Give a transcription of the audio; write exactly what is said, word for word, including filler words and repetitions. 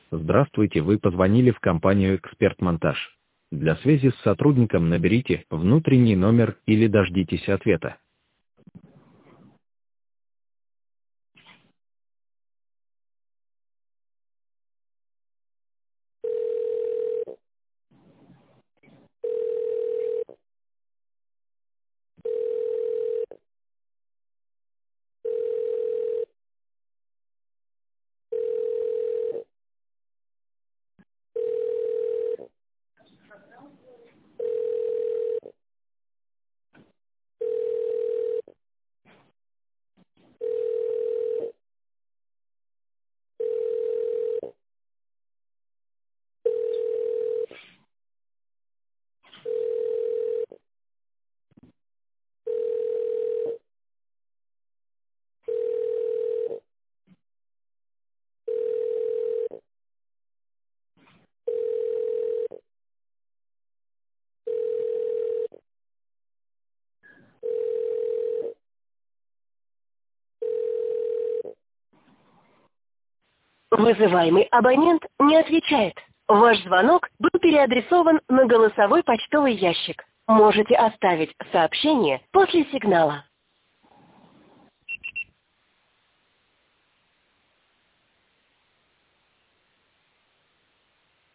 Здравствуйте, вы позвонили в компанию «Эксперт Монтаж». Для связи с сотрудником наберите внутренний номер или дождитесь ответа. Вызываемый абонент не отвечает. Ваш звонок был переадресован на голосовой почтовый ящик. Можете оставить сообщение после сигнала.